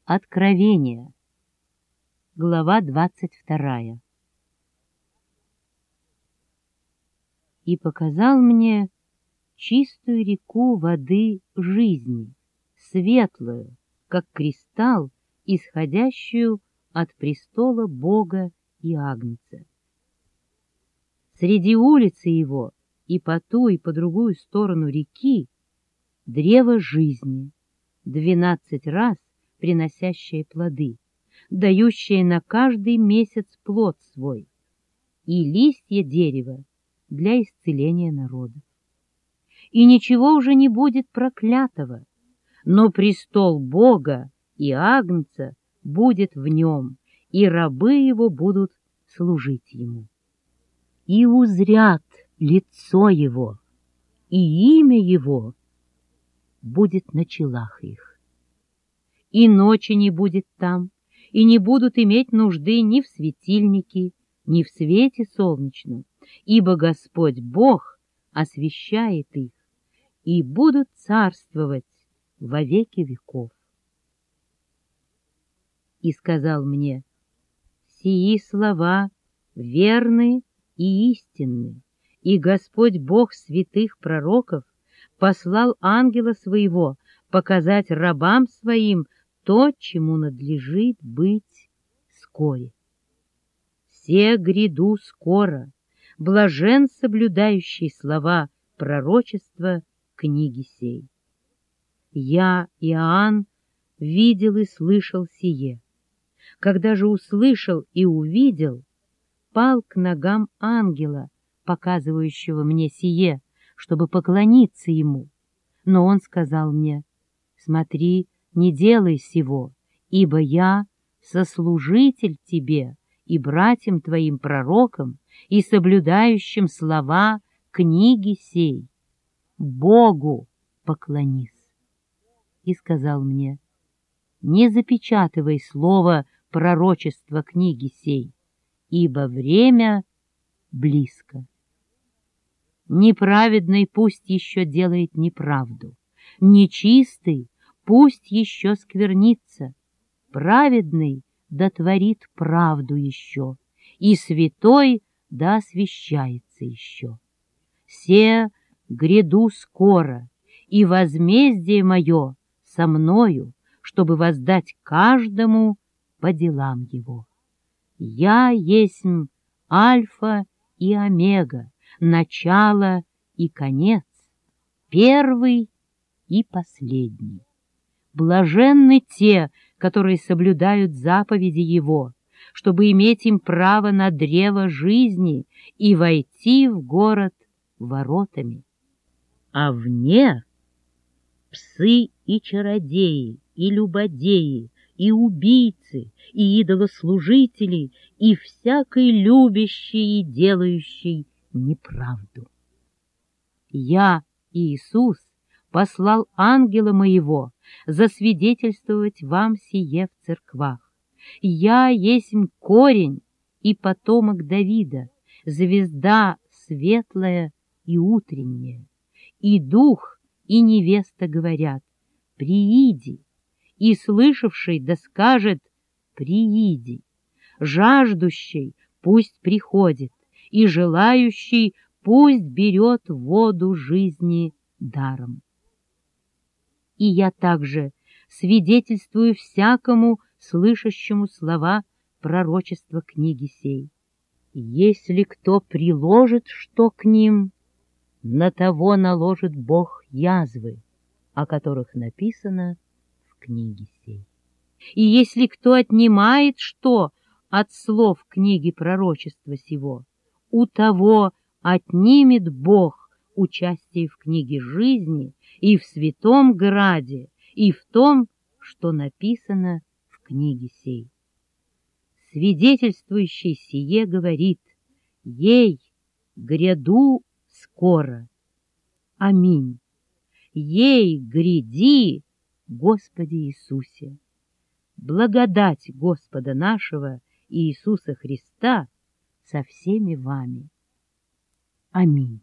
Откровение. Глава 22. И показал мне чистую реку воды жизни, светлую, как кристалл, исходящую от престола Бога и Агнца. Среди улицы его и по ту, и по другую сторону реки древо жизни, 12 раз приносящее плоды, дающее на каждый месяц плод свой, и листья дерева для исцеления народа. И ничего уже не будет проклятого, но престол Бога и Агнца будет в нем, и рабы его будут служить ему. И узрят лицо его, и имя его будет на челах их. И ночи не будет там, и не будут иметь нужды ни в светильнике, ни в свете солнечном, ибо Господь Бог освещает их, и будут царствовать во веки веков. И сказал мне: сии слова верны и истинны, и Господь Бог святых пророков послал ангела своего показать рабам своим то, чему надлежит быть вскоре. Се гряду скоро, блажен соблюдающий слова пророчества книги сей. Я, Иоанн, видел и слышал сие. Когда же услышал и увидел, пал к ногам ангела, показывающего мне сие, чтобы поклониться ему. Но он сказал мне: смотри, не делай сего, ибо я сослужитель тебе и братьям твоим пророкам, и соблюдающим слова книги сей. Богу поклонись. И сказал мне: не запечатывай слово пророчества книги сей, ибо время близко. Неправедный пусть еще делает неправду, нечистый пусть еще сквернится, праведный да творит правду еще, и святой да освящается еще. Се гряду скоро, и возмездие мое со мною, чтобы воздать каждому по делам его. Я есмь Альфа и Омега, начало и конец, первый и последний. Блаженны те, которые соблюдают заповеди Его, чтобы иметь им право на древо жизни и войти в город воротами. А вне псы и чародеи, и любодеи, и убийцы, и идолослужители, и всякий любящий и делающий неправду. Я, Иисус, послал ангела моего засвидетельствовать вам сие в церквах. Я есмь корень и потомок Давида, звезда светлая и утренняя. И дух, и невеста говорят: прииди, и слышавший да скажет: прииди. Жаждущий пусть приходит, и желающий пусть берет воду жизни даром. И я также свидетельствую всякому слышащему слова пророчества книги сей. Если кто приложит что к ним, на того наложит Бог язвы, о которых написано в книге сей. И если кто отнимает что от слов книги пророчества сего, у того отнимет Бог участие в книге жизни и в святом граде, и в том, что написано в книге сей. Свидетельствующий сие говорит: ей гряду скоро. Аминь. Ей гряди, Господи Иисусе. Благодать Господа нашего Иисуса Христа со всеми вами. Аминь.